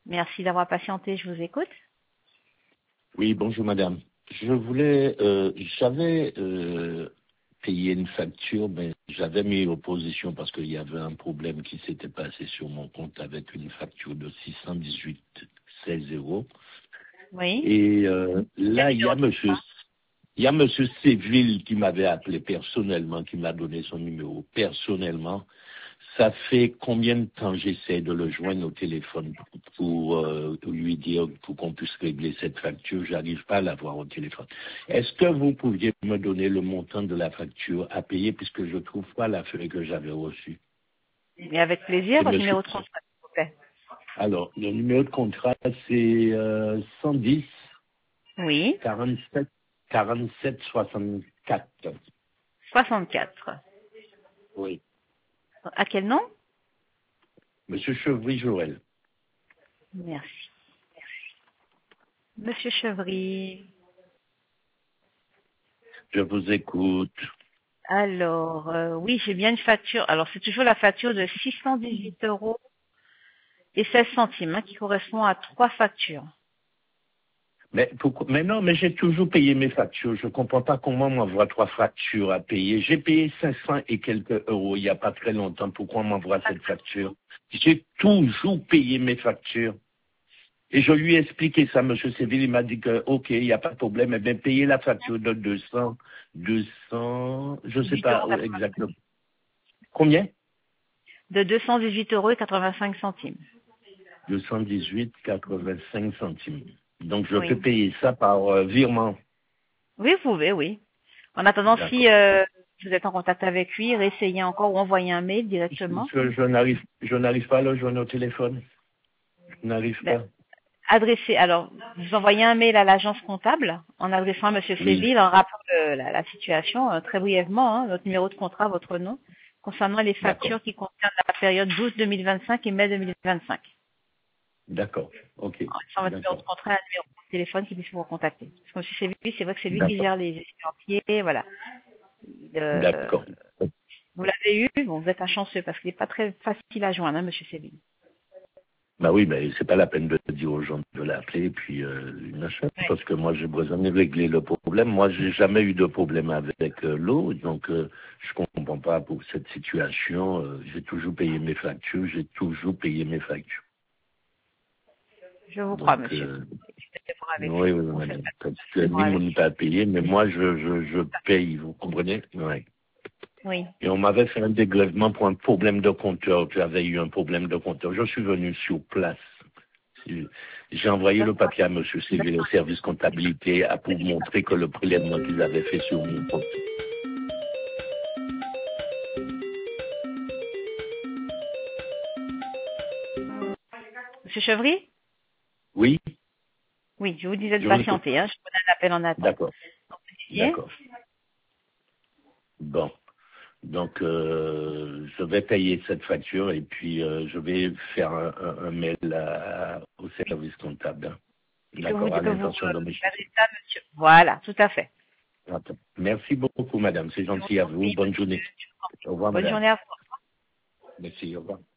Merci d'avoir patienté, je vous écoute. Oui, bonjour madame. J'avais payé une facture, mais j'avais mis opposition parce qu'il y avait un problème qui s'était passé sur mon compte avec une facture de 618,16 euros. Oui. Et Quel là, numéro de contrat? il y a monsieur Séville qui m'avait appelé personnellement, qui m'a donné son numéro personnellement. Ça fait combien de temps j'essaie de le joindre au téléphone pour lui dire, pour qu'on puisse régler cette facture? J'arrive pas à l'avoir au téléphone. Est-ce que vous pouviez me donner le montant de la facture à payer puisque je trouve pas la feuille que j'avais reçue? Et avec plaisir, C'est votre monsieur. numéro de contrat, s'il vous plaît. Alors, le numéro de contrat, c'est 110 Oui. 47 47 64. 64. Oui. À quel nom? Monsieur Chevry-Joël. Merci. Monsieur Chevry. Je vous écoute. Alors, oui, j'ai bien une facture. Alors, c'est toujours la facture de 618 euros et 16 centimes qui correspond à 3 factures. Mais pourquoi? Mais non, mais j'ai toujours payé mes factures. Je comprends pas comment on m'envoie 3 factures à payer. J'ai payé 500 et quelques euros il y a pas très longtemps. Pourquoi on m'envoie cette facture? J'ai toujours payé mes factures. Et je lui ai expliqué ça, monsieur Séville. Il m'a dit que, ok, il n'y a pas de problème. Eh bien, payez la facture de 200, je sais 18 pas euros. exactement. Combien? De 218 euros et 85 centimes. 218,85 centimes. Donc, je peux Oui. payer ça par virement. Oui, vous pouvez, oui. En attendant, si D'accord. vous êtes en contact avec lui, réessayez encore ou envoyez un mail directement. Je n'arrive pas à le joindre au téléphone. Je n'arrive Ben, pas. alors, vous envoyez un mail à l'agence comptable en adressant à Monsieur Oui. Séville en rapport de la situation, très brièvement, votre numéro de contrat, votre nom, concernant les D'accord. factures qui concernent la période 12 2025 et mai 2025. D'accord. Ok. Sans votre numéro de D'accord. contrat, un numéro de téléphone qui puisse vous recontacter. Parce que Monsieur Séville, c'est vrai que c'est lui qui D'accord. gère les échéanciers, voilà. Euh, D'accord. vous l'avez eu, bon, vous êtes un chanceux parce qu'il n'est pas très facile à joindre, Monsieur Séville. Bah oui, mais c'est pas la peine de dire aux gens de l'appeler, puis machin, Oui. parce que moi j'ai besoin de régler le problème. Moi, j'ai jamais eu de problème avec l'eau, donc je comprends pas pour cette situation. J'ai toujours payé mes factures, j'ai toujours payé mes factures. Je vous crois, Donc, monsieur. Je vais voir avec oui, lui. oui, On fait madame. pas Parce que de lui, voir avec m'ont lui. pas payé, mais moi, je paye, vous comprenez? Ouais. Oui. Et on m'avait fait un dégrèvement pour un problème de compteur. J'avais eu un problème de compteur. Je suis venu sur place. J'ai envoyé le papier à monsieur Céville au service comptabilité pour montrer que le prélèvement qu'ils avaient fait sur mon compte. Monsieur Chevry? Oui, Oui, je vous disais de je vous écoute. patienter, hein. Je prenais un appel en attente. D'accord, Donc, vous disiez? d'accord. Bon. Donc, je vais payer cette facture et puis je vais faire un mail au service comptable. Et que vous, D'accord, à que vous l'intention de monsieur. gardez ça, monsieur. Voilà, tout à fait. Attends. Merci beaucoup, madame. C'est Je vous gentil à en vous. prie, Bonne monsieur. journée. Je vous en prie. Au revoir, Bonne madame. journée à vous. Merci, au revoir.